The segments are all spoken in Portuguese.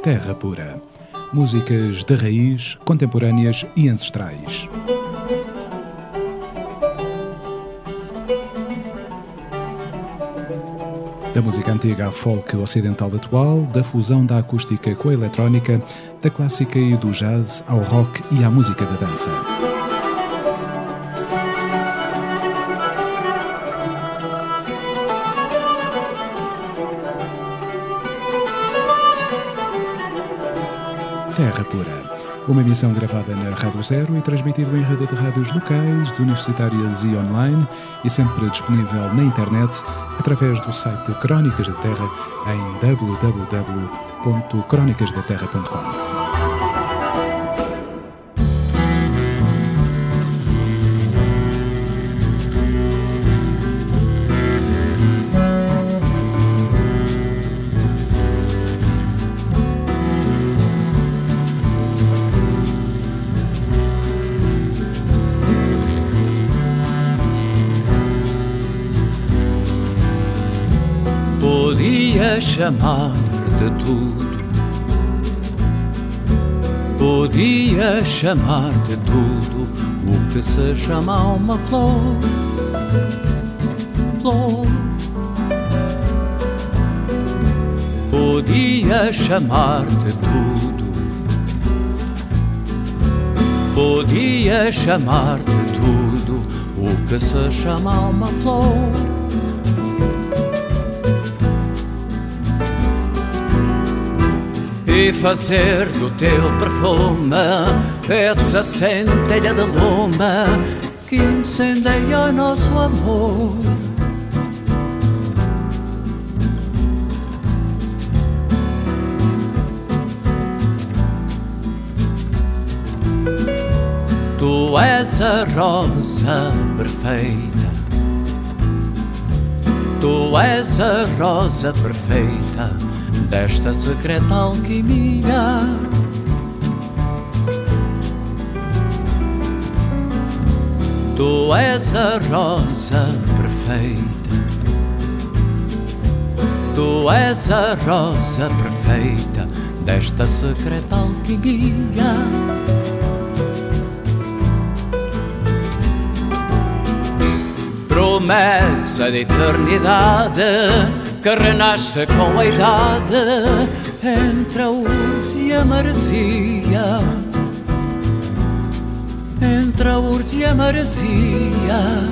Terra Pura. Músicas de raiz, contemporâneas e ancestrais. Da música antiga à folk ocidental atual, da fusão da acústica com a eletrónica, da clássica e do jazz ao rock e à música da dança. Terra Pura. Uma emissão gravada na Rádio Zero e transmitida em rede de rádios locais, universitárias e online, e sempre disponível na internet através do site Crónicas da Terra em www.cronicasdaterra.com. Podia chamar de tudo, podia chamar de tudo o que se chama uma flor, flor. Podia chamar de tudo, podia chamar de tudo o que se chama uma flor. E fazer do teu perfume essa centelha de lume que incendeia nosso amor. Tu és a rosa perfeita, tu és a rosa perfeita desta secreta alquimia. Tu és a rosa perfeita, tu és a rosa perfeita desta secreta alquimia. Promessa de eternidade que renasce com a idade entre a urze e a maresia, entre a urze e a maresia,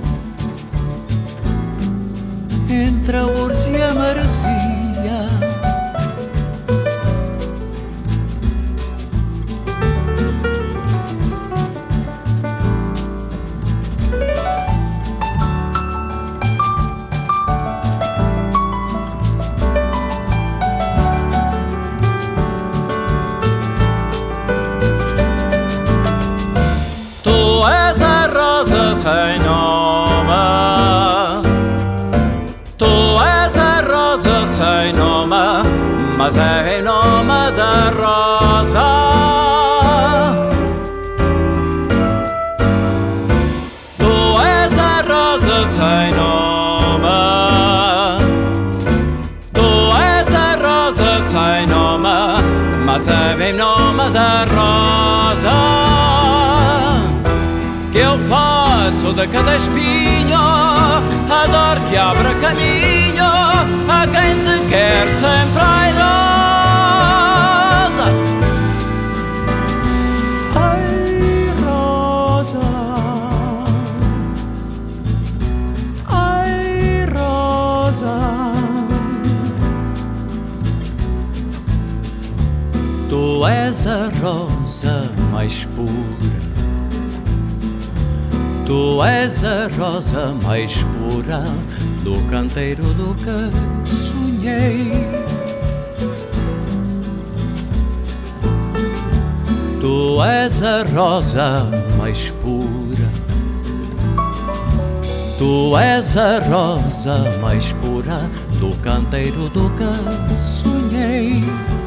entre a urze e a maresia. Sem nome, tu és a rosa sem nome, mas é em nome da rosa. Tu és a rosa sem nome, tu és a rosa sem nome, mas é em nome da rosa que eu faço de cada espinho a dor que abre caminho a quem te quer sempre airosa. Ai, rosa, ai, rosa. Tu és a rosa mais pura, tu és a rosa mais pura do canteiro do que sonhei. Tu és a rosa mais pura, tu és a rosa mais pura do canteiro do que sonhei.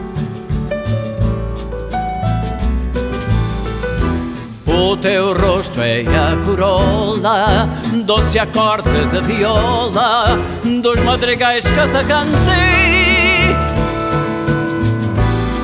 O teu rosto é a corola, doce acorde de viola dos madrigais que te cantei.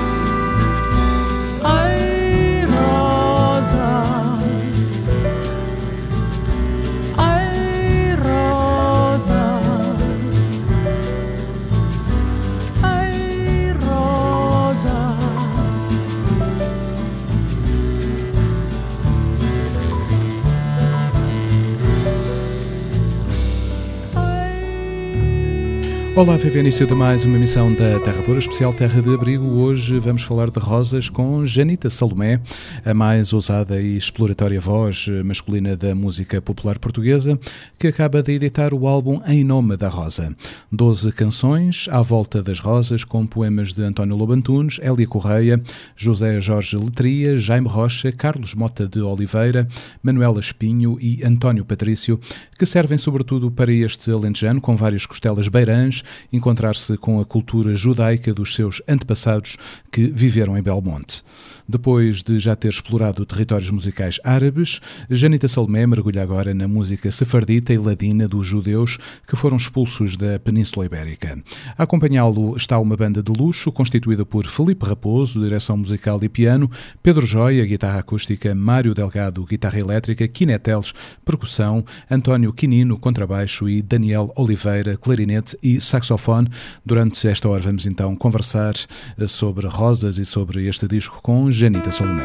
Olá, viva início de mais uma emissão da Terra Pura, especial Terra de Abrigo. Hoje vamos falar de rosas com Janita Salomé, a mais ousada e exploratória voz masculina da música popular portuguesa, que acaba de editar o álbum Em Nome da Rosa. 12 canções à volta das rosas, com poemas de António Lobo Antunes, Hélia Correia, José Jorge Letria, Jaime Rocha, Carlos Mota de Oliveira, Manuela Espinho e António Patrício, que servem sobretudo para este alentejano, com várias costelas beirãs, encontrar-se com a cultura judaica dos seus antepassados que viveram em Belmonte. Depois de já ter explorado territórios musicais árabes, Janita Salomé mergulha agora na música sefardita e ladina dos judeus que foram expulsos da Península Ibérica. A acompanhá-lo está uma banda de luxo constituída por Felipe Raposo, direção musical e piano, Pedro Joia, guitarra acústica, Mário Delgado, guitarra elétrica, Quineteles, percussão, António Quinino, contrabaixo e Daniel Oliveira, clarinete e saxofone. Durante esta hora vamos então conversar sobre rosas e sobre este disco com Janita Salomé.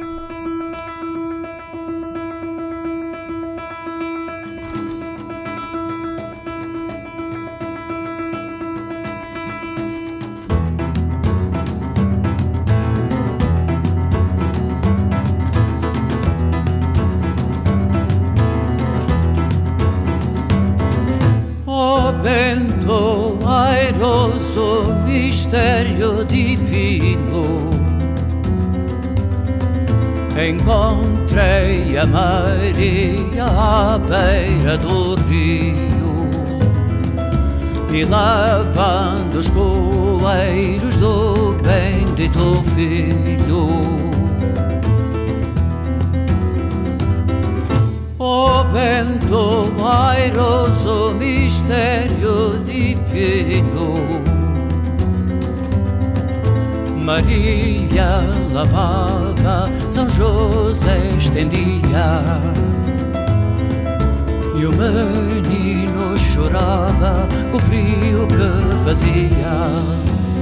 O vento airoso, mistério divino, encontrei a Maria à beira do rio e lavando os coeiros do bendito filho. O vento airoso, mistério divino, Maria lavava, São José estendia, e o menino chorava com o frio que fazia.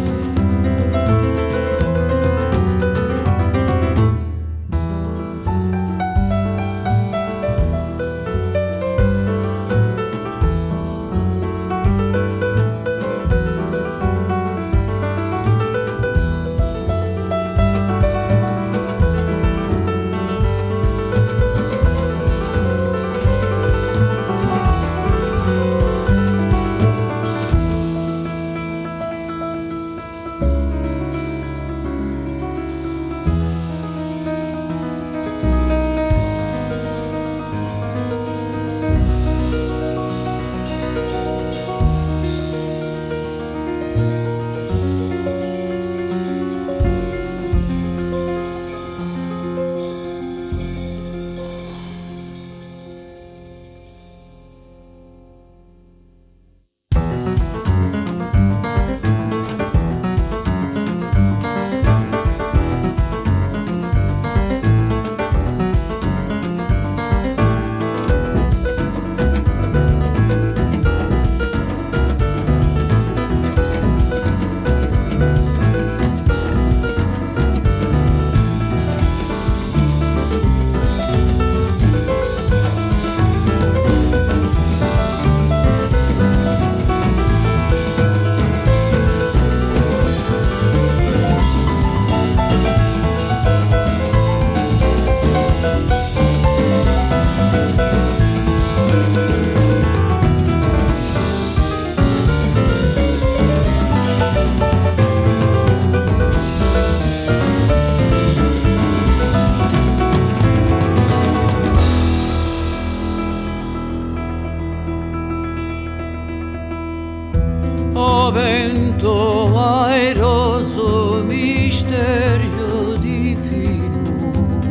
O vento airoso, mistério divino,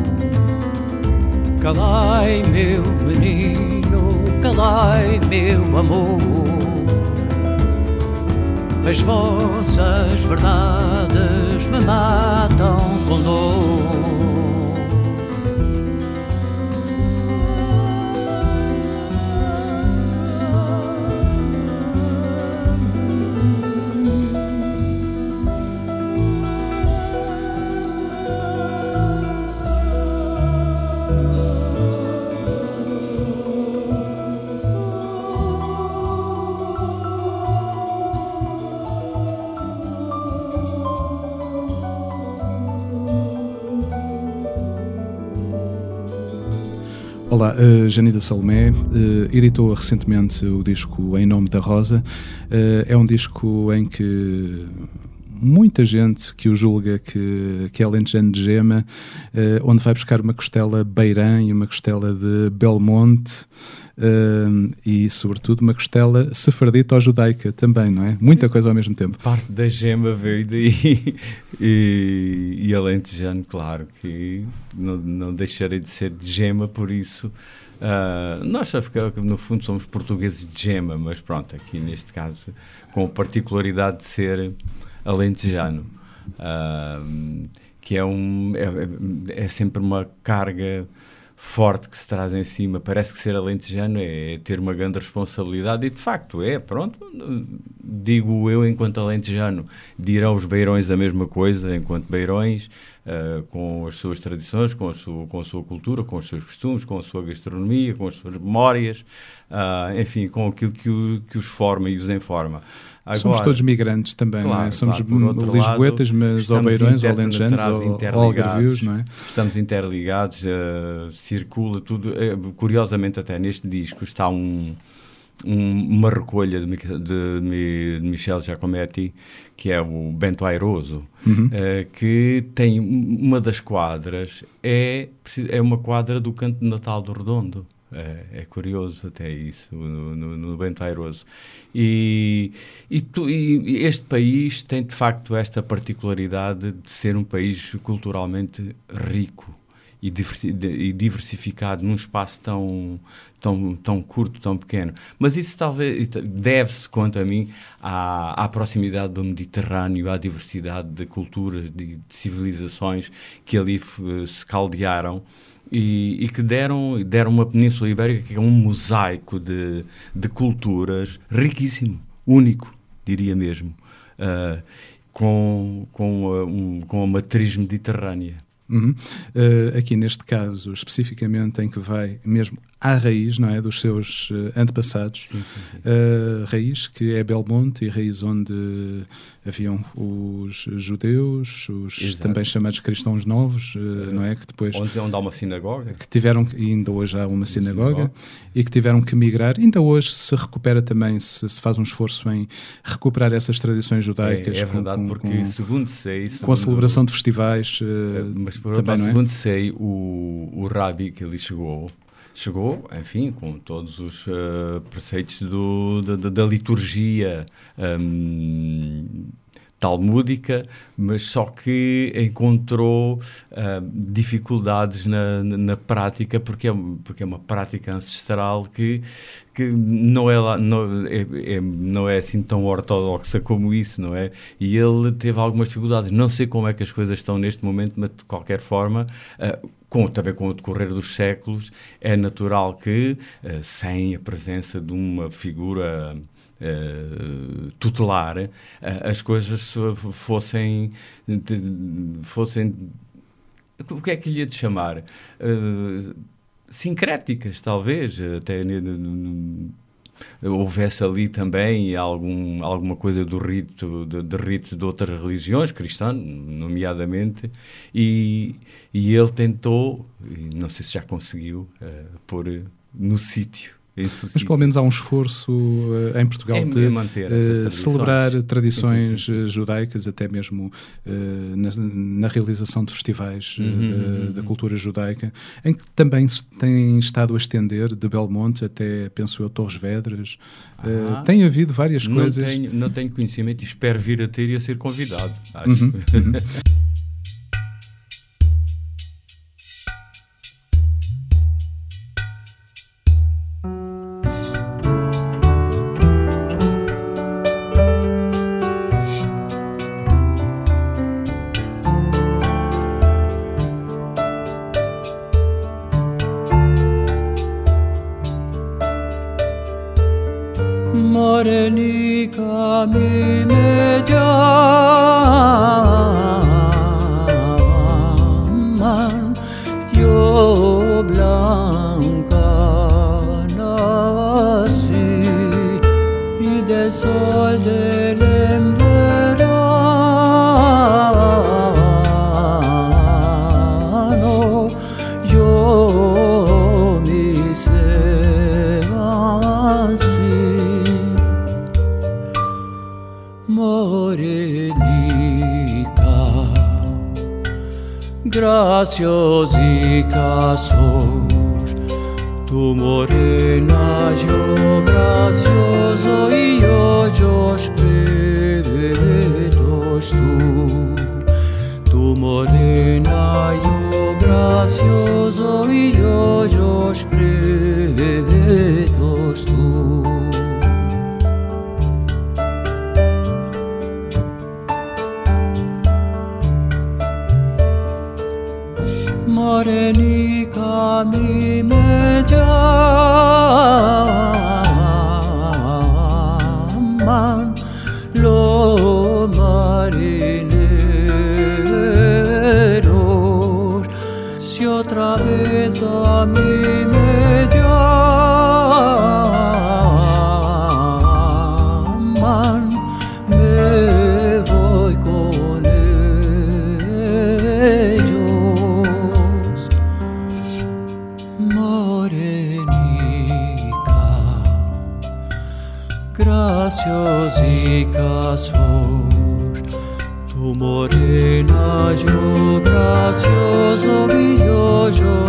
calai meu menino, calai meu amor, as vossas verdades me matam com dor. Olá, Janida Salomé editou recentemente o disco Em Nome da Rosa. É um disco em que muita gente que o julga que é alentejano de gema, onde vai buscar uma costela beirã e uma costela de Belmonte, e sobretudo uma costela sefardita ou judaica também, não é? Muita coisa ao mesmo tempo. Parte da gema veio daí e alentejano, claro que não deixarei de ser de gema por isso. Nós no fundo somos portugueses de gema, mas pronto, aqui neste caso com a particularidade de ser alentejano, que é sempre uma carga forte que se traz em cima. Parece que ser alentejano é ter uma grande responsabilidade, e de facto pronto, digo eu enquanto alentejano, dirão os beirões a mesma coisa, enquanto beirões, com as suas tradições, com a sua cultura, com os seus costumes, com a sua gastronomia, com as suas memórias, enfim, com aquilo que os forma e os informa. Agora, somos todos migrantes também, claro, não é? Somos lisboetas, mas ou beirões, ou alentejanos, ou algarvios, não é? Estamos interligados, circula tudo. Curiosamente, até neste disco está uma recolha de Michel Giacometti, que é o Bento Airoso, que tem uma das quadras, é uma quadra do Canto de Natal do Redondo. É curioso até isso, no Bento Airoso. E este país tem, de facto, esta particularidade de ser um país culturalmente rico e diversificado num espaço tão curto, tão pequeno. Mas isso talvez deve-se, quanto a mim, à proximidade do Mediterrâneo, à diversidade de culturas, de civilizações que ali se caldearam, e que deram uma Península Ibérica que é um mosaico de culturas riquíssimo, único, diria mesmo, com a matriz mediterrânea. Aqui neste caso, especificamente, em que vai mesmo à raiz, não é, dos seus antepassados, sim. Raiz que é Belmonte, e raiz onde haviam os judeus, os também chamados cristãos novos, não é, que depois onde há uma sinagoga, que tiveram, e ainda hoje há uma sinagoga, e que tiveram que migrar. Ainda hoje se recupera também, se faz um esforço em recuperar essas tradições judaicas. É verdade, porque segundo sei, com a celebração de festivais, mas também, não é? Segundo sei, o Rabi que ali chegou, enfim, com todos os preceitos da liturgia talmúdica, mas só que encontrou dificuldades na prática, porque é uma prática ancestral que não é assim tão ortodoxa como isso, não é? E ele teve algumas dificuldades. Não sei como é que as coisas estão neste momento, mas de qualquer forma, também com o decorrer dos séculos, é natural que, sem a presença de uma figura tutelar, as coisas fossem o que é que lhe ia de chamar? Sincréticas, talvez, até houvesse ali também alguma coisa do rito, de ritos de outras religiões, cristãs, nomeadamente, e ele tentou, e não sei se já conseguiu, pôr no sítio. Mas pelo menos há um esforço em Portugal de manter celebrar tradições judaicas, até mesmo na realização de festivais da cultura judaica, em que também se tem estado a estender de Belmonte até, penso eu, Torres Vedras. Tem havido várias coisas. Não tenho conhecimento, e espero vir a ter e a ser convidado. Acho. Morenica mi me llaman, yo blanca nací, y del sol del verano yo mi graciosica sos, tu morena, yo gracioso y yo pretos tu morena, yo gracioso y yo pretos tu. Morenica mi me llaman los marineros, si otra vez a mí me llaman, me voy con ellos. Morenica, graciosica sos, tu morena, yo gracioso y yo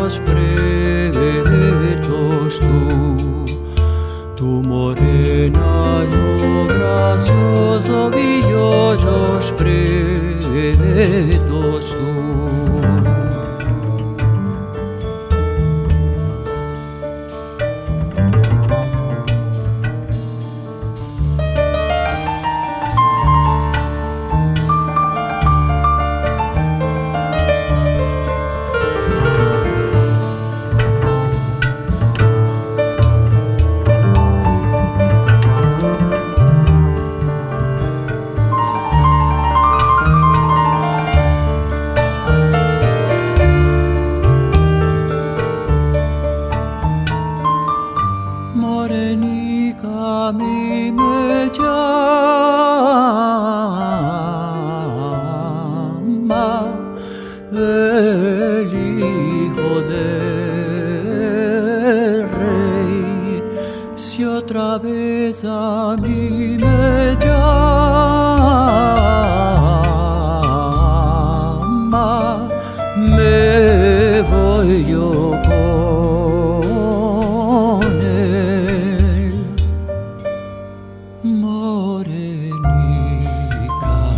pretos tu morena, yo gracioso y yo pretos tu. Morenica mi me llama el hijo del rey, si otra vez a mí me llama, me voy yo con él. Morenica,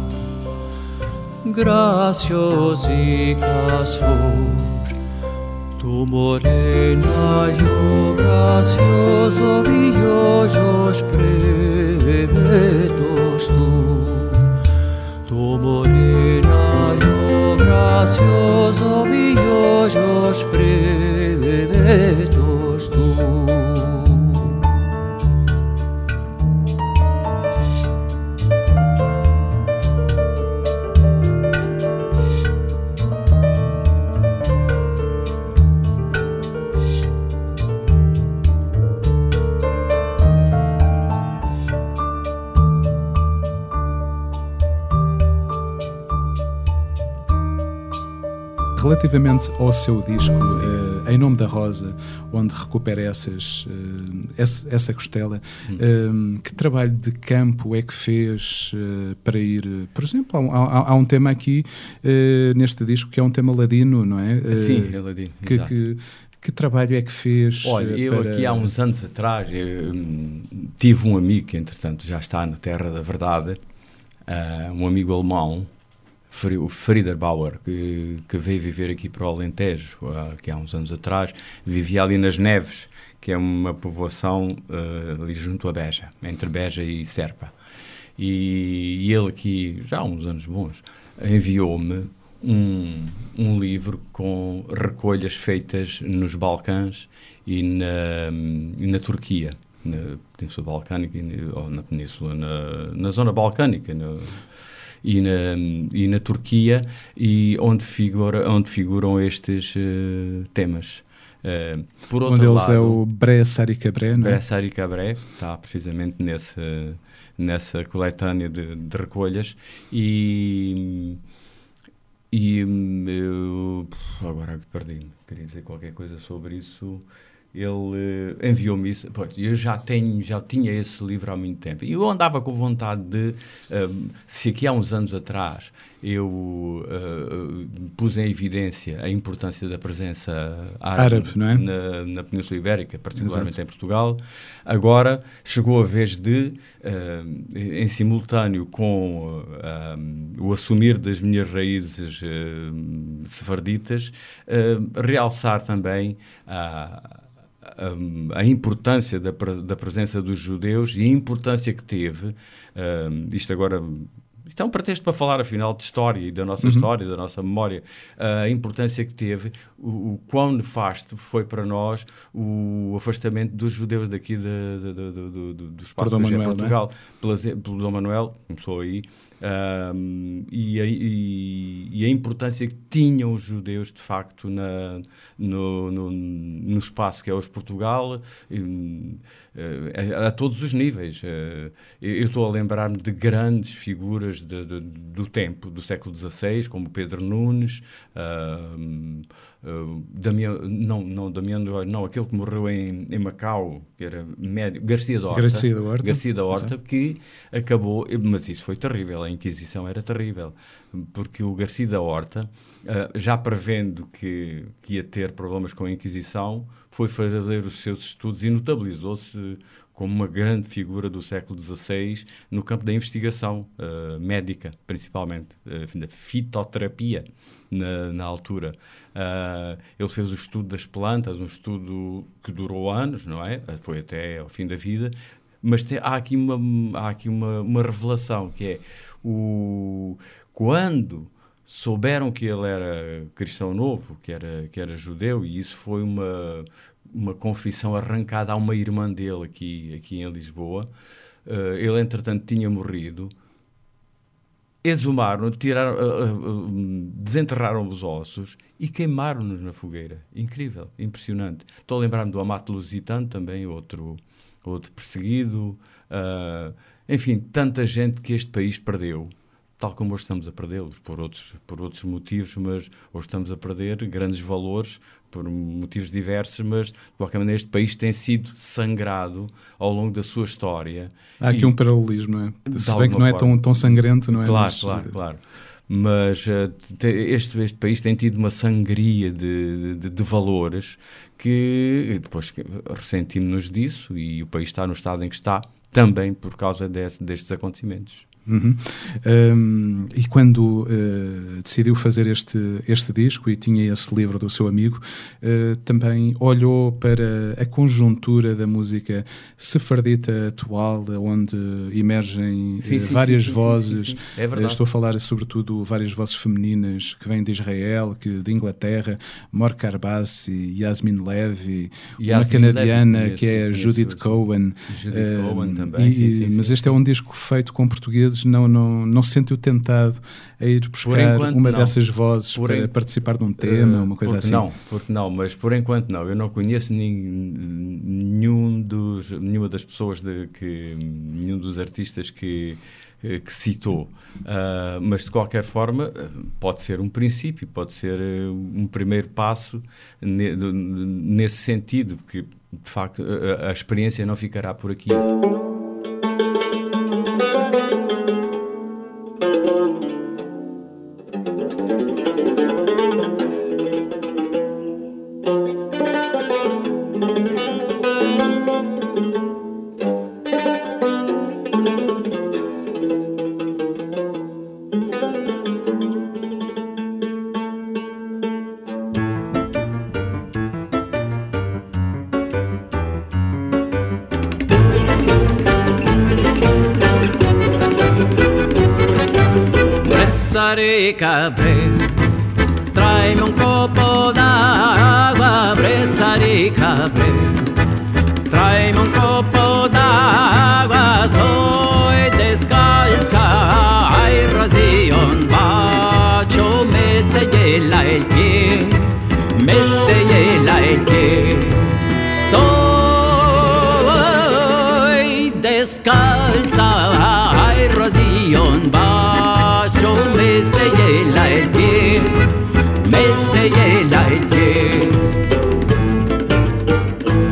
graciosica sos, tu morena, yo gracioso y yo pretos tu morena, yo gracioso y yo pretos tu. Relativamente ao seu disco Em Nome da Rosa, onde recupera essa costela, que trabalho de campo é que fez para ir... Por exemplo, há um tema aqui neste disco que é um tema ladino, não é? Sim, é ladino, Que trabalho é que fez? Olha, eu aqui há uns anos atrás tive um amigo que entretanto já está na terra da verdade, um amigo alemão, o Frieder Bauer, que veio viver aqui para o Alentejo, que há uns anos atrás, vivia ali nas Neves, que é uma povoação ali junto a Beja, entre Beja e Serpa. E ele aqui, já há uns anos bons, enviou-me um livro com recolhas feitas nos Balcãs e na Turquia, na Península Balcânica, ou na Península, na zona balcânica, e na Turquia, e onde figuram estes temas. Por outro onde lado, eles é o Bre Sarikabre, não é? Bre Sarikabre, está precisamente nessa coletânea de recolhas, e eu agora perdi-me, queria dizer qualquer coisa sobre isso ele enviou-me isso. Eu já tinha esse livro há muito tempo. E eu andava com vontade de... se aqui há uns anos atrás eu pus em evidência a importância da presença árabe não é? na Península Ibérica, particularmente em Portugal, agora chegou a vez de, em simultâneo com o assumir das minhas raízes sefarditas, realçar também a importância da presença dos judeus e a importância que teve, isto é um pretexto para falar, afinal, de história e da nossa história, da nossa memória, a importância que teve, o quão nefasto foi para nós o afastamento dos judeus daqui do espaço de Portugal, pelo Dom Manuel, começou aí, e a importância que tinham os judeus, de facto, no espaço que é hoje Portugal, a todos os níveis. Eu estou a lembrar-me de grandes figuras do tempo, do século XVI, como Pedro Nunes, aquele que morreu em Macau, que era médico, Garcia da Horta, que acabou, mas isso foi terrível, a Inquisição era terrível, porque o Garcia da Horta, já prevendo que ia ter problemas com a Inquisição, foi fazer os seus estudos e notabilizou-se como uma grande figura do século XVI no campo da investigação médica, principalmente, da fitoterapia, na altura. Ele fez o estudo das plantas, um estudo que durou anos, não é? Foi até ao fim da vida, mas há aqui uma revelação, que é quando souberam que ele era cristão novo, que era judeu, e isso foi uma confissão arrancada a uma irmã dele aqui em Lisboa. Ele, entretanto, tinha morrido. Exumaram, desenterraram os ossos e queimaram-nos na fogueira. Incrível, impressionante. Estou a lembrar-me do Amato Lusitano, também outro perseguido. Enfim, tanta gente que este país perdeu, tal como hoje estamos a perdê-los, por outros motivos, mas hoje estamos a perder grandes valores por motivos diversos, mas de qualquer maneira este país tem sido sangrado ao longo da sua história. Há aqui um paralelismo, não é? Se bem que não é tão sangrento, não é? Claro. Mas este país tem tido uma sangria de valores que depois ressentimos-nos disso, e o país está no estado em que está também por causa destes acontecimentos. E quando decidiu fazer este disco e tinha esse livro do seu amigo, também olhou para a conjuntura da música sefardita atual, onde emergem várias vozes. É verdade. Estou a falar sobretudo várias vozes femininas que vêm de Israel, de Inglaterra, Mor Karbasi, Yasmin Levy, uma canadiana que é Judith Cohen. Também, mas este é um disco feito com portugueses. Não se sentiu tentado a ir buscar uma dessas vozes para participar de um tema, uma coisa assim? Mas por enquanto não. Eu não conheço nenhuma das pessoas, nenhum dos artistas que citou. Mas de qualquer forma pode ser um princípio, pode ser um primeiro passo nesse sentido, porque de facto a experiência não ficará por aqui. Cabré, tráeme un copo d'agua, Bressari Cabré, tráeme un copo d'agua, soy descalza, ay Rocío, bacio, me se hiela el pie, estoy descalza, ay Rocío, me se hiela el pie, me se hiela el pie.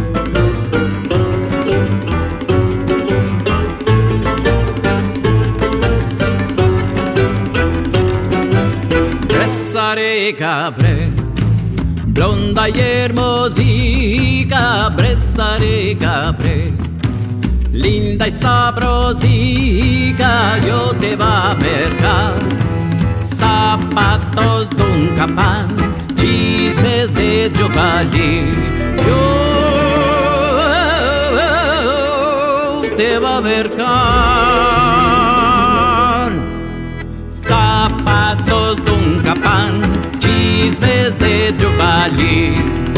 cabre, blonda y hermosica, brezare cabre, linda y sabrosica, yo te va a mercar. Zapatos de un capán, chismes de Jocalí, yo te va a mercar. Zapatos de un capán, chismes de Jocalí.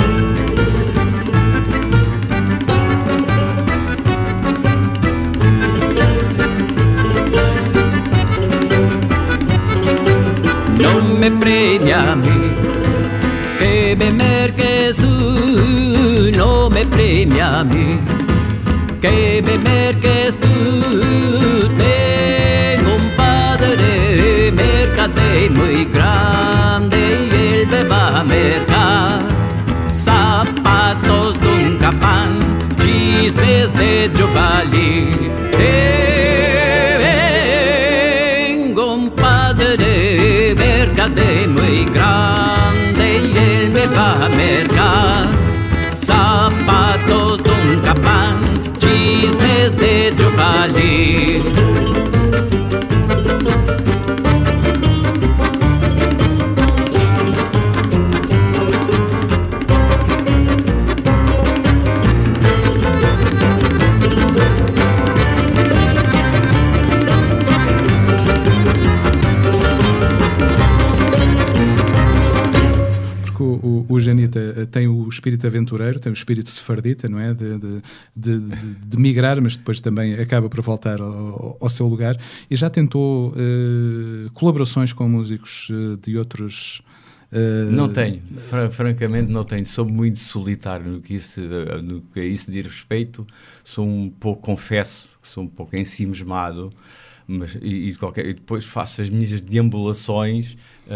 No me premia a mí que me merques tú, no me premia a mí que me merques tú. Tengo un padre mercader muy grande y él me va a mercar. Zapatos de un capán, chismes de Jocalí. Tengo un padre mercader muy grande y él me va a mercar. Zapatos de un capán, chismes de Jocalí. O Janita tem o espírito aventureiro, tem o espírito sefardita, não é? De migrar, mas depois também acaba por voltar ao seu lugar. E já tentou colaborações com músicos de outros... Não tenho, francamente não tenho. Sou muito solitário no que a isso diz respeito. Sou um pouco, confesso, que sou um pouco ensimismado, mas, e depois faço as minhas deambulações...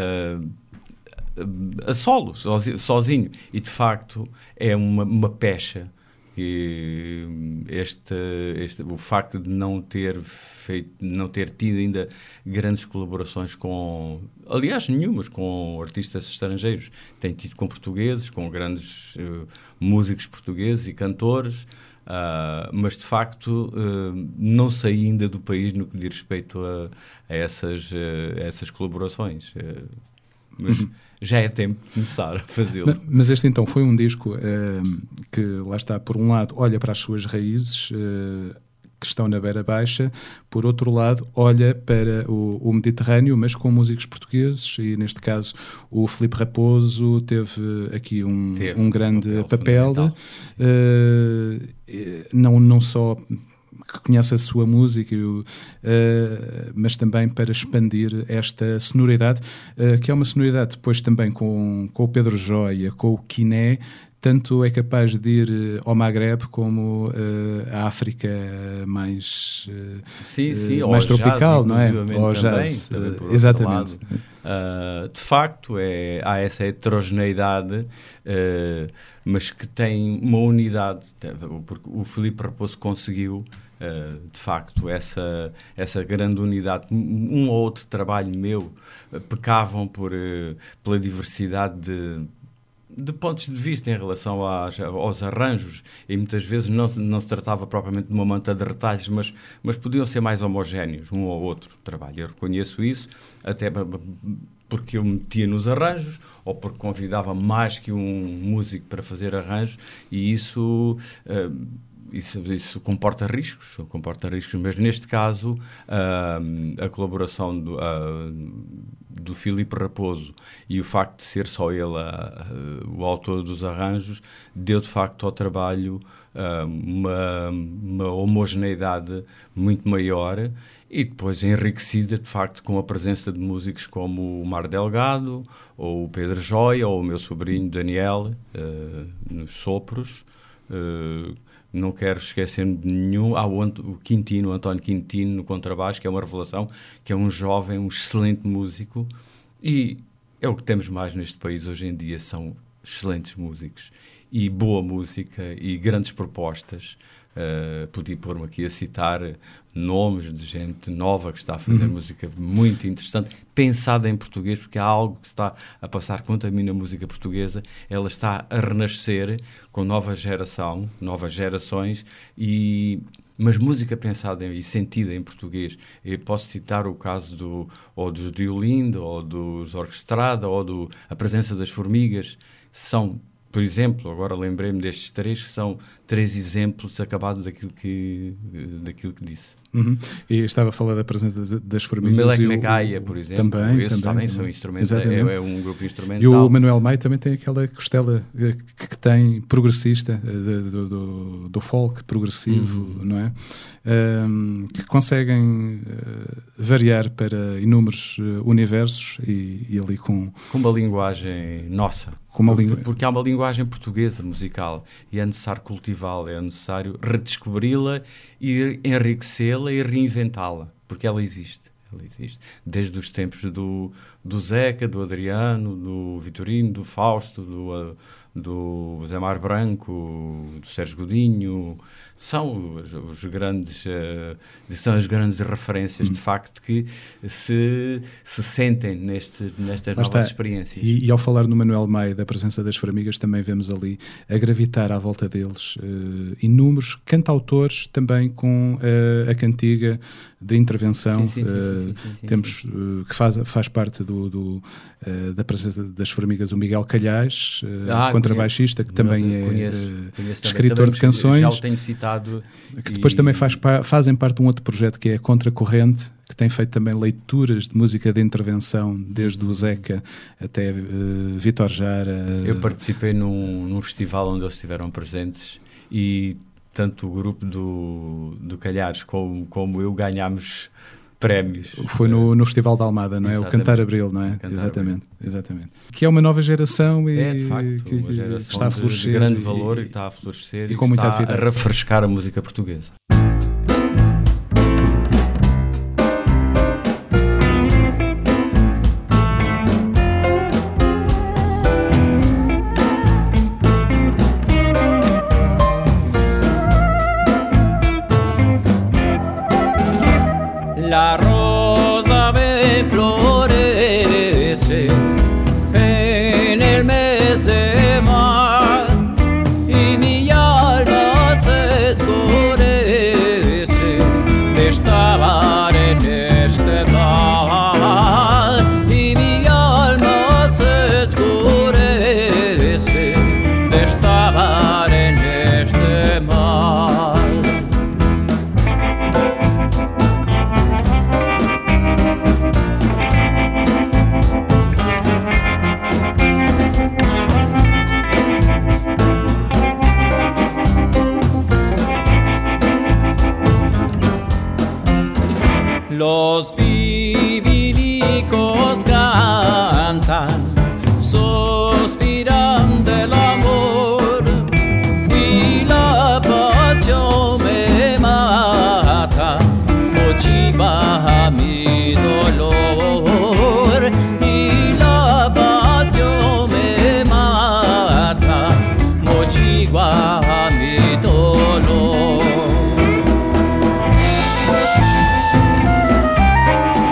a solo, sozinho, e de facto é uma pecha. E o facto de não ter tido ainda grandes colaborações com, aliás, nenhumas com artistas estrangeiros. Tenho tido com portugueses, com grandes músicos portugueses e cantores, mas de facto não saí ainda do país no que diz respeito a essas colaborações. Mas já é tempo de começar a fazê-lo. Mas este então foi um disco que, lá está, por um lado olha para as suas raízes que estão na Beira Baixa, por outro lado olha para o Mediterrâneo, mas com músicos portugueses, e neste caso o Filipe Raposo teve aqui um grande papel não só que conhece a sua música, mas também para expandir esta sonoridade, que é uma sonoridade depois também com o Pedro Joia, com o Quiné, tanto é capaz de ir ao Maghreb como à África mais, mais tropical, jazz, não é? Ou jazz, exatamente. De facto, há essa heterogeneidade, mas que tem uma unidade, porque o Filipe Raposo conseguiu, de facto, essa grande unidade. Um ou outro trabalho meu pecavam pela diversidade de pontos de vista em relação aos arranjos, e muitas vezes não se tratava propriamente de uma manta de retalhos, mas podiam ser mais homogéneos, um ou outro trabalho. Eu reconheço isso, até porque eu metia nos arranjos, ou porque convidava mais que um músico para fazer arranjos, e isso comporta riscos, mas neste caso a colaboração do Filipe Raposo e o facto de ser só ele o autor dos arranjos deu de facto ao trabalho uma homogeneidade muito maior, e depois enriquecida de facto com a presença de músicos como o Mar Delgado, ou o Pedro Joia, ou o meu sobrinho Daniel nos sopros. Não quero esquecer de nenhum. Há o António Quintino no contrabaixo, que é uma revelação, que é um jovem, um excelente músico, e é o que temos mais neste país hoje em dia, são excelentes músicos. e boa música e grandes propostas. Podia pôr-me aqui a citar nomes de gente nova que está a fazer música muito interessante, pensada em português, porque há algo que se está a passar quanto a mim na música portuguesa. Ela está a renascer com nova geração, novas gerações, mas música pensada e sentida em português. Eu posso citar o caso dos de Olinda, ou dos Orquestrada, ou a presença das Formigas. São, por exemplo, agora lembrei-me destes três, que são 3 exemplos acabados daquilo que disse. E estava a falar da presença das Formigas. Melek Megaia, por exemplo. Também são instrumentos. É um grupo instrumental. E o Manuel Maia também tem aquela costela que tem progressista, do folk progressivo, não é? Que conseguem variar para inúmeros universos e ali com uma linguagem nossa. Porque há uma linguagem portuguesa musical e é necessário cultivá-la, é necessário redescobri-la e enriquecê-la e reinventá-la, porque ela existe. Desde os tempos do Zeca, do Adriano, do Vitorino, do Fausto, do Zé Mar Branco, do Sérgio Godinho. São as grandes referências, de facto, que se sentem nestas novas experiências. E ao falar no Manuel Maia, da presença das Formigas, também vemos ali a gravitar à volta deles inúmeros cantautores, também com a cantiga de intervenção. Temos que faz parte da presença das Formigas o Miguel Calhais, contrabaixista, que também é escritor de canções. Já o tenho citado. Que depois também fazem parte de um outro projeto que é a Contracorrente, que tem feito também leituras de música de intervenção, desde o Zeca até Vítor Jara. Eu participei num festival onde eles estiveram presentes e tanto o grupo do Calhares como eu ganhámos prémios. Foi no Festival da Almada, não é? Exatamente. O Cantar Abril, não é? Exatamente. Que é uma nova geração e de facto, uma geração está a florescer. De grande valor e está a florescer e com muita está atividade. A refrescar a música portuguesa. La rosa ve florece en el mes de marzo y mi alma se escurece de estar en este mar y mi alma se escurece de estar en este mar. Los vivilicos cantan, suspiran del amor y la pasión me mata, motiva mi dolor y la pasión me mata, motiva mi dolor.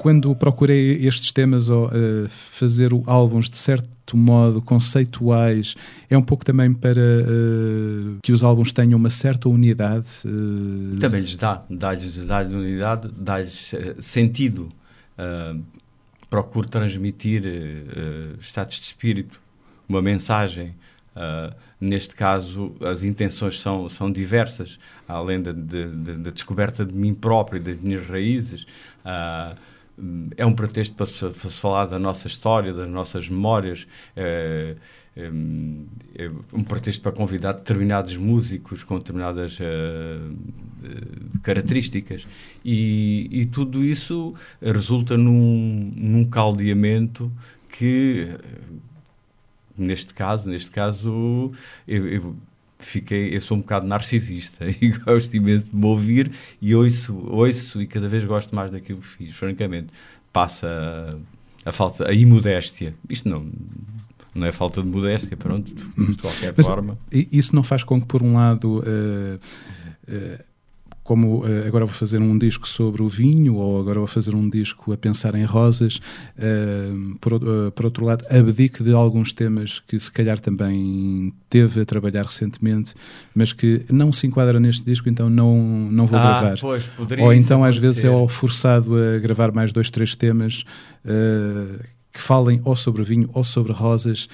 quando procurei estes temas, fazer álbuns de certo modo conceituais, é um pouco também para que os álbuns tenham uma certa unidade? Também lhes dá-lhes unidade, dá-lhes sentido. Procuro transmitir estados de espírito, uma mensagem. Neste caso, as intenções são diversas, além da descoberta de mim próprio e das minhas raízes. É um pretexto para se falar da nossa história, das nossas memórias. É um pretexto para convidar determinados músicos com determinadas características. E tudo isso resulta num caldeamento que... Neste caso, eu sou um bocado narcisista e gosto imenso de me ouvir e ouço e cada vez gosto mais daquilo que fiz, francamente. Passa a imodéstia. Isto não é falta de modéstia, pronto, de qualquer forma. Isso não faz com que, por um lado... como agora vou fazer um disco sobre o vinho, ou agora vou fazer um disco a pensar em rosas, por outro lado, abdique de alguns temas que se calhar também teve a trabalhar recentemente, mas que não se enquadra neste disco, então não vou gravar. Pois, ou então às vezes é forçado a gravar mais 2, 3 temas que falem ou sobre vinho ou sobre rosas,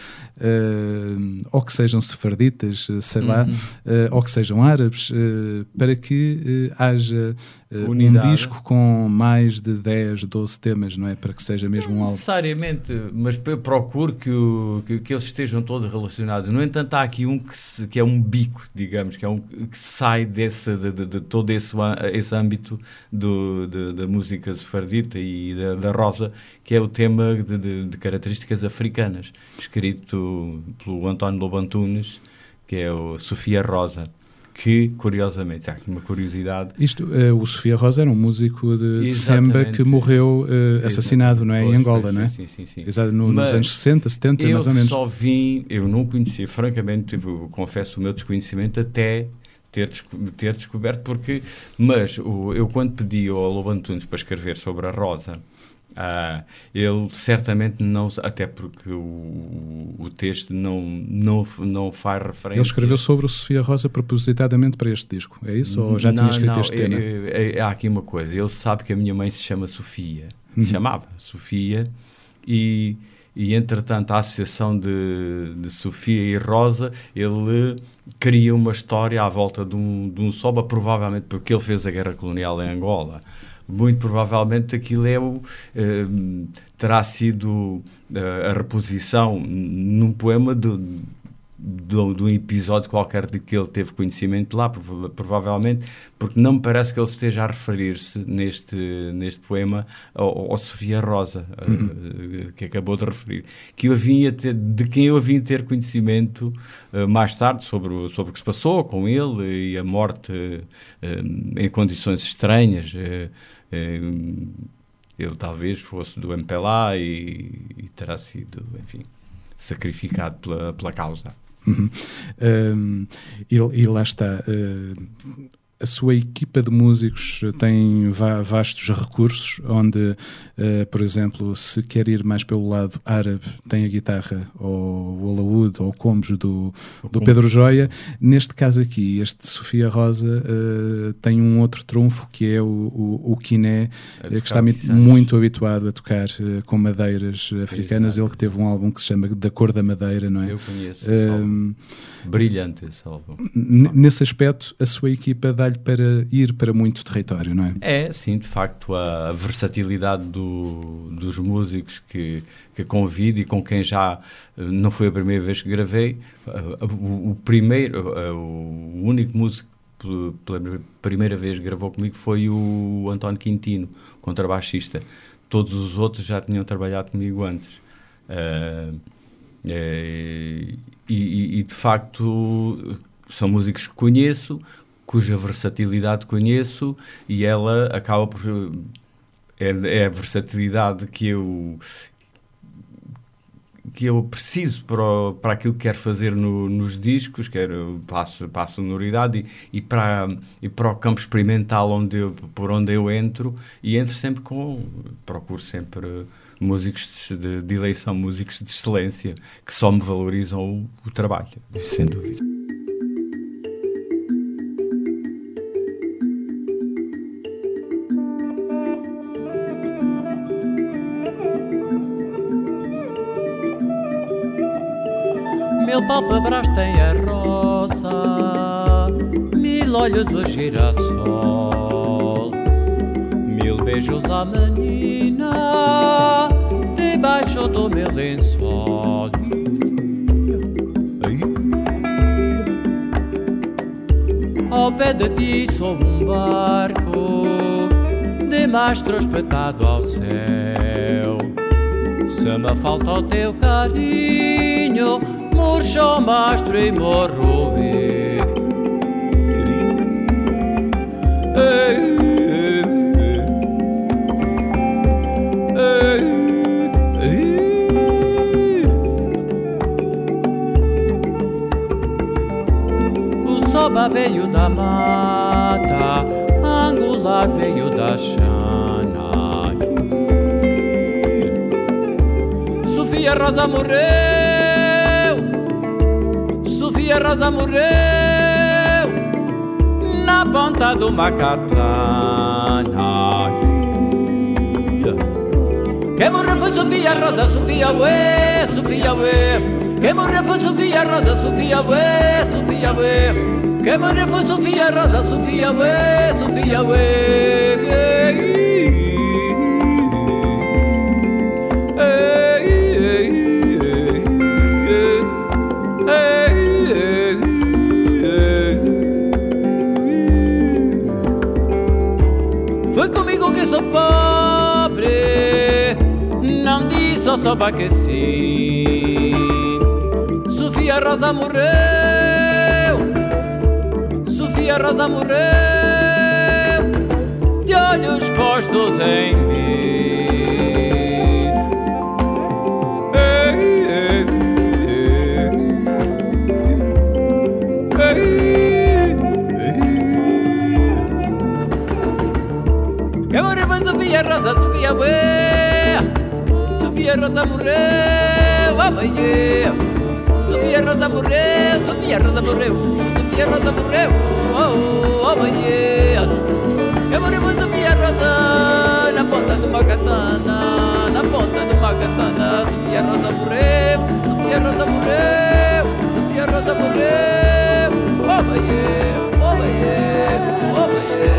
ou que sejam sefarditas, sei lá, ou que sejam árabes, para que haja um disco com mais de 10, 12 temas, não é? Para que seja mesmo um álbum. Necessariamente, mas procuro que eles estejam todos relacionados. No entanto, há aqui um que é um bico, digamos, que sai de todo esse âmbito da música sefardita e da rosa, que é o tema de características africanas, escrito pelo António Lobo Antunes, que é o Sofia Rosa, que, curiosamente, há aqui uma curiosidade... o Sofia Rosa era um músico de samba que morreu assassinado, não é? Em Angola, não é? Sim. Exato, nos anos 60, 70, mais ou menos. Eu não conhecia, francamente, confesso o meu desconhecimento até ter descoberto, mas eu quando pedi ao Lobo Antunes para escrever sobre a Rosa, ele certamente não, até porque o texto não faz referência. Ele escreveu sobre o Sofia Rosa propositadamente para este disco, é isso? Ou já tinha escrito este tema? Há aqui uma coisa, ele sabe que a minha mãe se chama Sofia, se chamava Sofia, e entretanto a associação de Sofia e Rosa, ele cria uma história à volta de um soba, provavelmente porque ele fez a guerra colonial em Angola. Muito provavelmente aquilo terá sido a reposição num poema de um episódio qualquer de que ele teve conhecimento lá, provavelmente, porque não me parece que ele esteja a referir-se neste poema ao Sofia Rosa, que acabou de referir, de quem eu vim ter conhecimento mais tarde sobre o que se passou com ele e a morte em condições estranhas. Ele talvez fosse do MPLA e terá sido, enfim, sacrificado pela causa. E lá está. A sua equipa de músicos tem vastos recursos, onde, por exemplo, se quer ir mais pelo lado árabe, tem a guitarra, ou o alaúde, ou o combos do Pedro Joia. Neste caso aqui, este Sofia Rosa tem um outro trunfo, que é o quiné, que está muito habituado a tocar com madeiras africanas. Ele que teve um álbum que se chama Da Cor da Madeira, não é? Eu conheço esse álbum. Brilhante esse álbum. Nesse aspecto, a sua equipa dá-lhe para ir para muito território, não é? É, sim, de facto, a versatilidade dos músicos que convido e com quem já não foi a primeira vez que gravei. O único músico que pela primeira vez gravou comigo foi o António Quintino, contrabaixista. Todos os outros já tinham trabalhado comigo antes. E de facto são músicos que conheço, cuja versatilidade conheço, e ela acaba por... É a versatilidade que que eu preciso para aquilo que quero fazer nos discos, para a sonoridade e para o campo experimental por onde eu entro, e entro sempre procuro sempre músicos de eleição, músicos de excelência, que só me valorizam o trabalho, sem dúvida. Mil pálpebras tem a rosa, mil olhos o girassol, mil beijos à menina debaixo do meu lençol. Ao pé de ti sou um barco de mastro espetado ao céu. Se me falta o teu carinho, murcho o mastro e morro eu. O soba veio da mata, angular veio da chana. Sofia Rosa morreu, Sofia Rosa morreu na ponta de uma katana. Quem morreu foi Sofia Rosa, Sofia ué, Sofia ué. Quem morreu foi Sofia Rosa, Sofia ué, Sofia ué. Quem morreu foi Sofia Rosa, Sofia ué, Sofia ué. Foi comigo que sou pobre, não disse só soube que sim. Sofia Rosa morreu, Sofia Rosa morreu, de olhos postos em mim. Quem morreu foi Sofia Rosa, Sofia ué. Sofia Rosa morreu amanhã. Sofia Rosa morreu, Sofia Rosa morreu, Sofia Rosa morreu amanhã. Quem morreu foi Sofia Rosa na ponta de uma katana, na ponta de uma katana. Sofia Rosa morreu, Sofia Rosa morreu, Sofia Rosa morreu amanhã, amanhã, amanhã.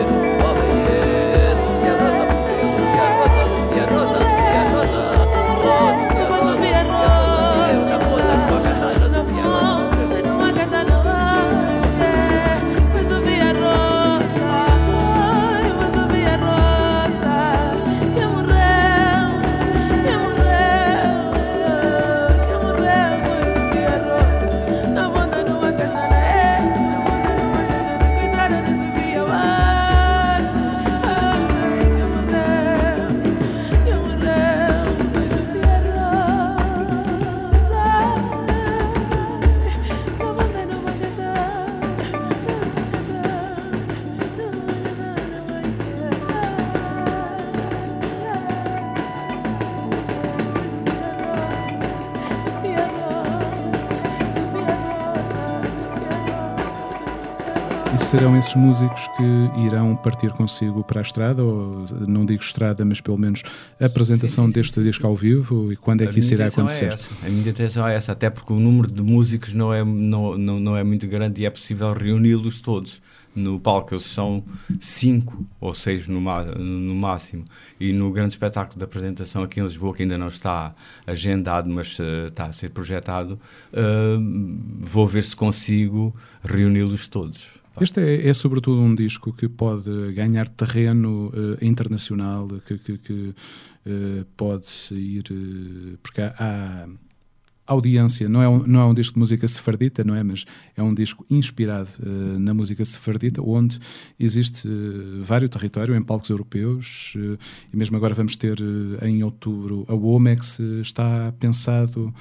Serão esses músicos que irão partir consigo para a estrada, ou não digo estrada, mas pelo menos a apresentação deste disco ao vivo, e quando é que isso irá acontecer? A minha intenção é essa, até porque o número de músicos não é muito grande e é possível reuni-los todos no palco. Eles são 5 ou 6 no máximo, e no grande espetáculo de apresentação aqui em Lisboa, que ainda não está agendado, mas está a ser projetado, vou ver se consigo reuni-los todos. Este é sobretudo um disco que pode ganhar terreno internacional, que pode ir... porque há audiência. Não é um disco de música sefardita, não é? Mas é um disco inspirado na música sefardita, onde existe vários territórios em palcos europeus, e mesmo agora vamos ter em outubro a Womex, está pensado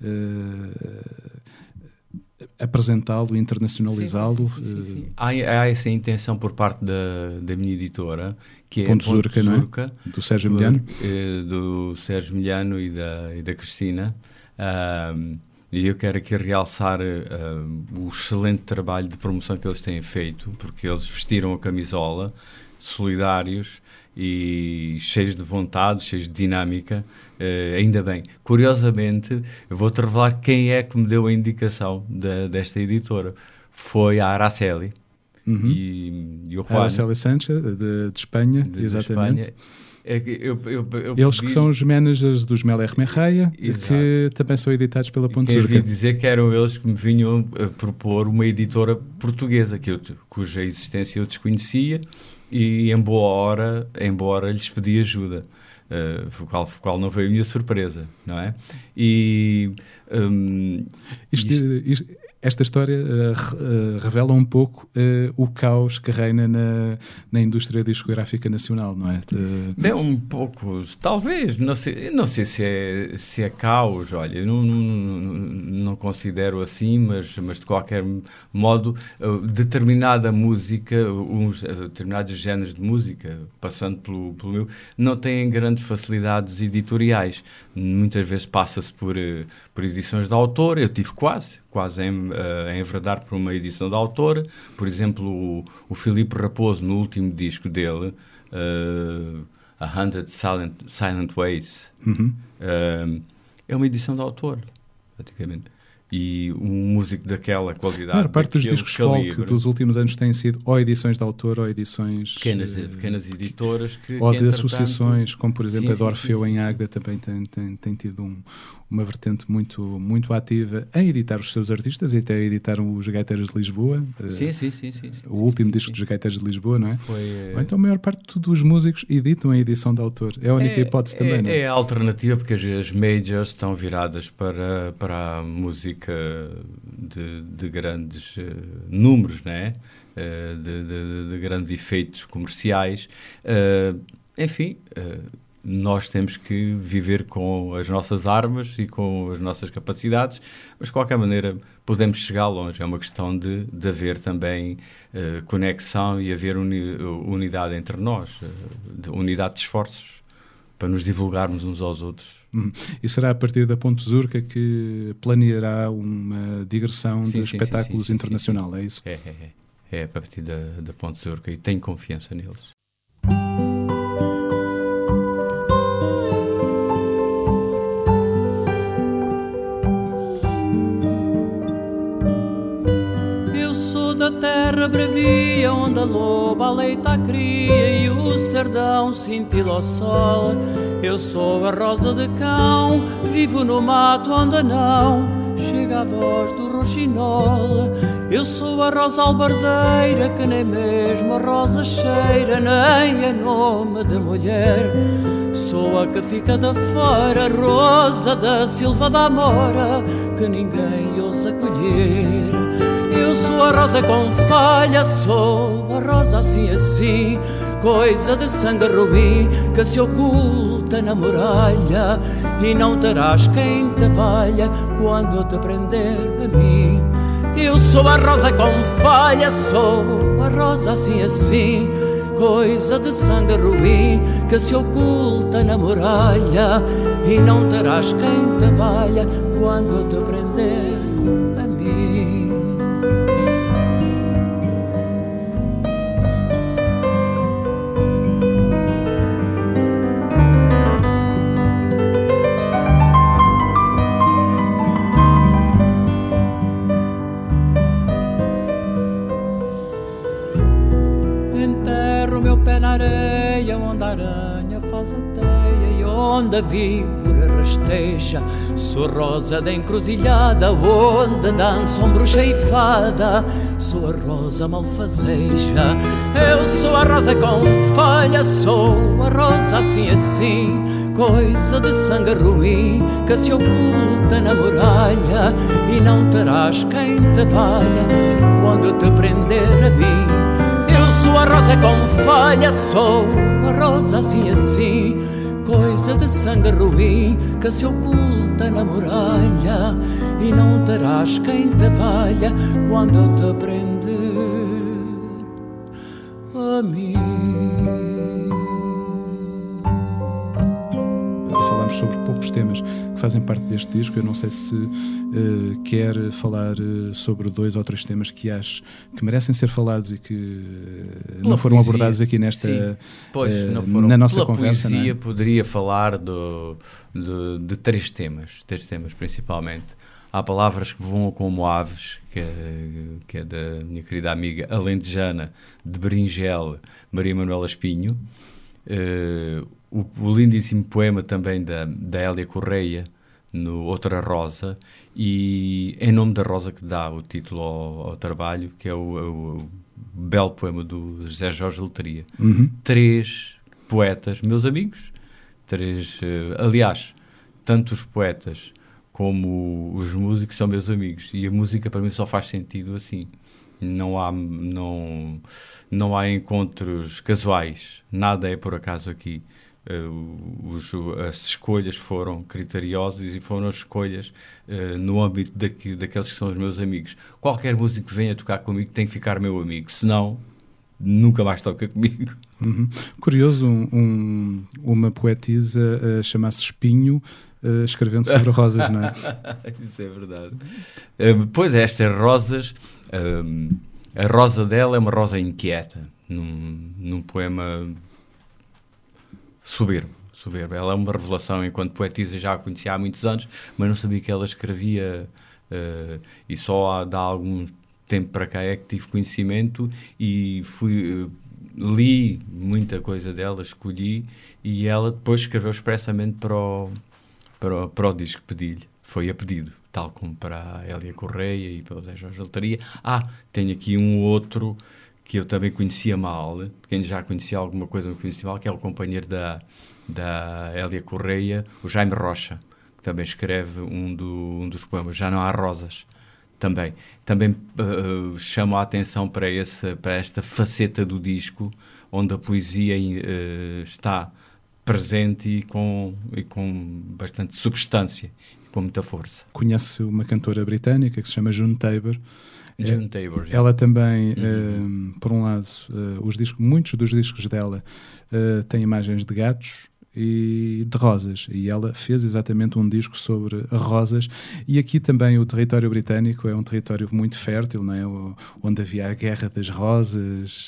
apresentá-lo, internacionalizá-lo. Sim. Há essa intenção por parte da minha editora, que é Ponto Zurca, não é? Do Sérgio Milhano. Do Sérgio Milhano e da Cristina. E eu quero aqui realçar o excelente trabalho de promoção que eles têm feito, porque eles vestiram a camisola, solidários e cheios de vontade, cheios de dinâmica. Ainda bem. Curiosamente, eu vou-te revelar quem é que me deu a indicação desta editora. Foi a Araceli. E o Juan. Araceli Sánchez, de Espanha, exatamente. De Espanha. Eles que são os managers dos Meler Merreia, que também são editados pela Ponte Zurca. Eu queria dizer que eram eles que me vinham a propor uma editora portuguesa, cuja existência eu desconhecia, e em boa hora lhes pedi ajuda. O qual não foi a minha surpresa, não é? Esta história revela um pouco o caos que reina na indústria discográfica nacional, não é? Bem, um pouco, talvez, não sei se é caos, olha, eu não considero assim, mas de qualquer modo, determinada música, determinados géneros de música, passando pelo meu, não têm grandes facilidades editoriais. Muitas vezes passa-se por edições de autor. Eu tive quase a enverdar por uma edição de autor. Por exemplo, o Filipe Raposo, no último disco dele, 100 Silent Ways, é uma edição de autor, praticamente. E um músico daquela qualidade... A parte dos discos folk dos últimos anos têm sido ou edições de autor ou edições... Pequenas editoras que... Ou de associações, como por exemplo a de Orfeu em Águeda, também tem tido uma vertente muito, muito ativa em editar os seus artistas, e até editaram os Gaiteiros de Lisboa. Sim. O último disco dos Gaiteiros de Lisboa, não é? Ou então a maior parte dos músicos editam a edição de autor. É a única hipótese também, não é? É a alternativa, porque as majors estão viradas para a música de grandes números, não é? De grandes efeitos comerciais. Enfim... nós temos que viver com as nossas armas e com as nossas capacidades, mas de qualquer maneira podemos chegar longe. É uma questão de haver também conexão e haver unidade entre nós, unidade de esforços, para nos divulgarmos uns aos outros. E será a partir da Ponte Zurca que planeará uma digressão de espetáculos internacional, é isso? É a partir da Ponte Zurca, e tenho confiança neles. Da terra bravia, onde a loba aleita a cria e o sardão cintila ao sol. Eu sou a rosa de cão, vivo no mato onde não chega a voz do roxinol. Eu sou a rosa albardeira, que nem mesmo a rosa cheira, nem é nome de mulher. Sou a que fica da fora, rosa da silva da amora, que ninguém ousa colher. Eu sou a rosa com falha, sou a rosa assim, coisa de sangue ruim que se oculta na muralha, e não terás quem te valha quando eu te prender a mim. Eu sou a rosa com falha, sou a rosa assim, coisa de sangue ruim que se oculta na muralha, e não terás quem te valha quando eu te prender a mim. Na areia onde a aranha faz a teia e onde a víbora rasteja. Sou rosa da encruzilhada onde dançam bruxa e fada. Sou a rosa malfazeja. Eu sou a rosa com falha, sou a rosa assim, coisa de sangue ruim que se oculta na muralha e não terás quem te valha quando te prender a mim. Eu sou a rosa com falha, sou a rosa assim assim, coisa de sangue ruim que se oculta na muralha e não terás quem te valha quando te prender a mim. Falámos sobre poucos temas que fazem parte deste disco. Eu não sei se quer falar sobre 2 ou 3 temas que acho que merecem ser falados e que não foram abordados aqui nesta na nossa conversa. Poesia, não é? poderia falar de 3 temas principalmente. Há palavras que voam como aves, que é da minha querida amiga alentejana de Berinjel, Maria Manuela Espinho. O lindíssimo poema também da Hélia Correia, no Outra Rosa, e Em Nome da Rosa, que dá o título ao trabalho, que é o belo poema do José Jorge Letria. 3 poetas, meus amigos, 3, aliás, tanto os poetas como os músicos são meus amigos, e a música para mim só faz sentido assim. Não há encontros casuais, nada é por acaso aqui. As escolhas foram criteriosas e foram as escolhas no âmbito daqueles que são os meus amigos. Qualquer músico que venha tocar comigo tem que ficar meu amigo, senão nunca mais toca comigo. Curioso, uma poetisa chama-se Espinho, escrevendo sobre rosas, não é? Isso é verdade. Pois é, estas rosas, a rosa dela é uma rosa inquieta, num poema soberbo. Ela é uma revelação enquanto poetisa, já a conhecia há muitos anos, mas não sabia que ela escrevia, e só há algum tempo para cá é que tive conhecimento e li muita coisa dela, escolhi, e ela depois escreveu expressamente para o disco, pedi-lhe, foi a pedido, tal como para a Hélia Correia e para o Zé Jorge Letria. Tenho aqui um outro que eu também conhecia mal, quem já conhecia alguma coisa me conhecia mal, que é o companheiro da Hélia Correia, o Jaime Rocha, que também escreve um dos poemas, Já Não Há Rosas. Também chamo a atenção para esta faceta do disco, onde a poesia está presente e com bastante substância e com muita força. Conhece uma cantora britânica que se chama June Tabor. June Tabor, ela também, por um lado, muitos dos discos dela têm imagens de gatos e de rosas, e ela fez exatamente um disco sobre rosas. E aqui também o território britânico é um território muito fértil, não é? Onde havia a Guerra das Rosas,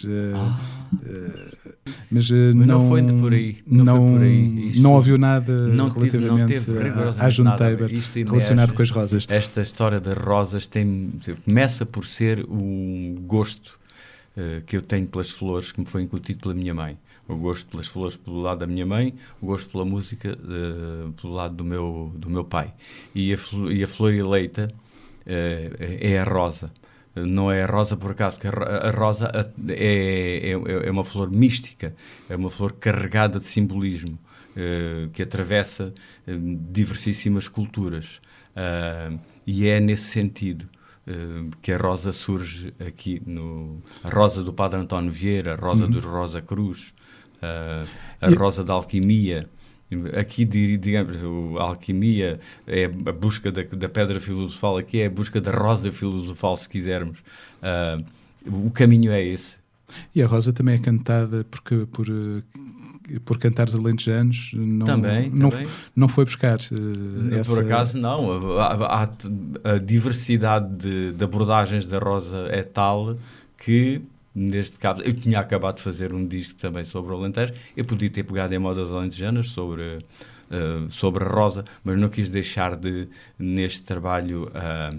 mas não foi por aí, não ouviu nada relativamente à June Tabor relacionado com as rosas. Esta história das rosas começa por ser um gosto que eu tenho pelas flores, que me foi incutido pela minha mãe. O gosto pelas flores pelo lado da minha mãe, o gosto pela música pelo lado do meu pai. E a flor eleita é a rosa. Não é a rosa por acaso, porque a rosa é uma flor mística, é uma flor carregada de simbolismo, que atravessa diversíssimas culturas. E é nesse sentido que a rosa surge aqui, a rosa do Padre António Vieira, a rosa dos Rosa Cruz, a rosa da alquimia. Aqui, digamos, a alquimia é a busca da pedra filosofal, aqui é a busca da rosa filosofal, se quisermos. O caminho é esse. E a rosa também é cantada por cantares alentejanos, não foi buscar Por acaso não, a diversidade de abordagens da rosa é tal que, neste caso, eu tinha acabado de fazer um disco também sobre o Alentejo, eu podia ter pegado em modas alentejanas sobre a rosa, mas não quis deixar de, neste trabalho,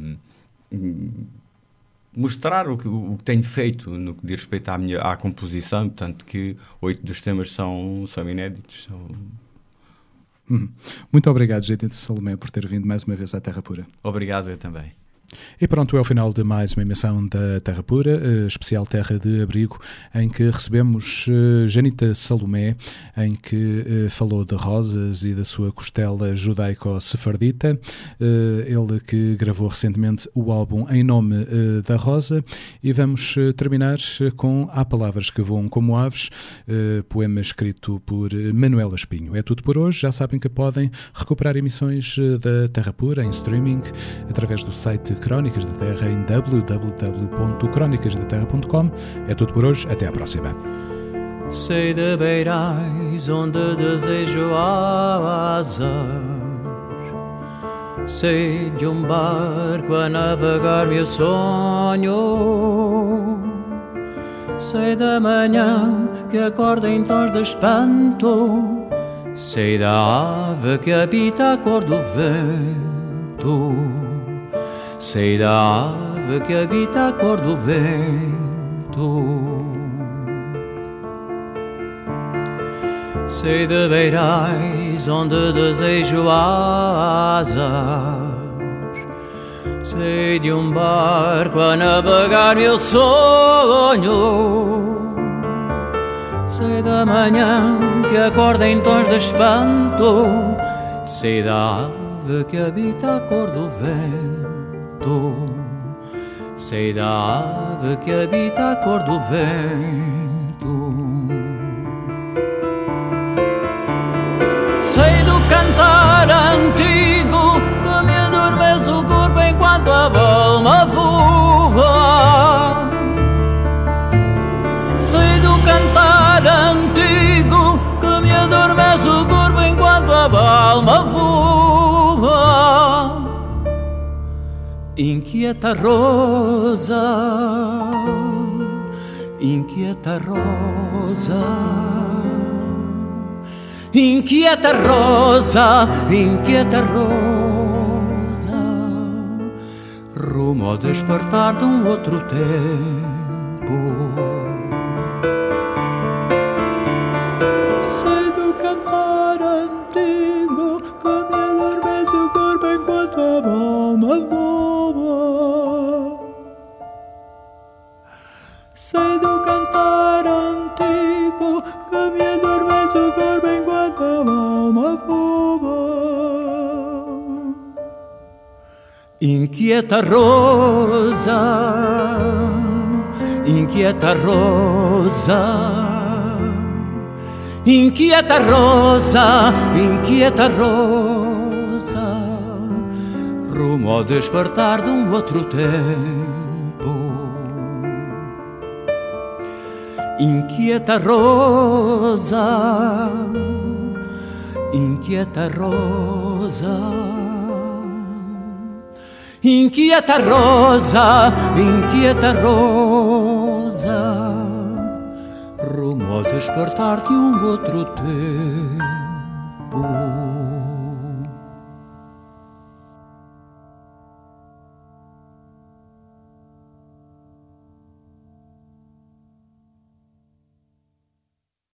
mostrar o que tenho feito no que diz respeito à composição, tanto que 8 dos temas são inéditos. Muito obrigado, Judite Salomé, por ter vindo mais uma vez à Terra Pura. Obrigado, eu também. E pronto, é o final de mais uma emissão da Terra Pura, especial Terra de Abrigo, em que recebemos Janita Salomé, em que falou de rosas e da sua costela judaico-sefardita. Ele que gravou recentemente o álbum Em Nome da Rosa. E vamos terminar com Há Palavras que Voam como Aves, poema escrito por Manuela Espinho. É tudo por hoje. Já sabem que podem recuperar emissões da Terra Pura em streaming através do site Crónicas da Terra em www.cronicasdaterra.com. É tudo por hoje, até à próxima. Sei de beirais onde desejo asas, sei de um barco a navegar meu sonho, sei da manhã que acorda em tons de espanto, sei da ave que habita a cor do vento, sei da ave que habita a cor do vento. Sei de beirais onde desejo asas, sei de um barco a navegar meu sonho, sei da manhã que acorda em tons de espanto, sei da ave que habita a cor do vento, sei da ave que habita a cor do vento. Sei do cantar antigo que me adormece o corpo enquanto a alma voa. Sei do cantar antigo que me adormece o corpo enquanto a alma voa. Inquieta rosa, inquieta rosa, inquieta rosa, inquieta rosa, rumo ao despertar de um outro tempo. Sei do cantar antigo que me adormece o corpo enquanto a alma voa. Sei do cantar antigo que me adormece o corpo enquanto a alma voa. Inquieta rosa, inquieta rosa, inquieta rosa, inquieta rosa, rumo ao despertar de um outro tempo. Inquieta rosa, inquieta rosa, inquieta rosa, inquieta rosa, rumo ao despertar de um outro tempo.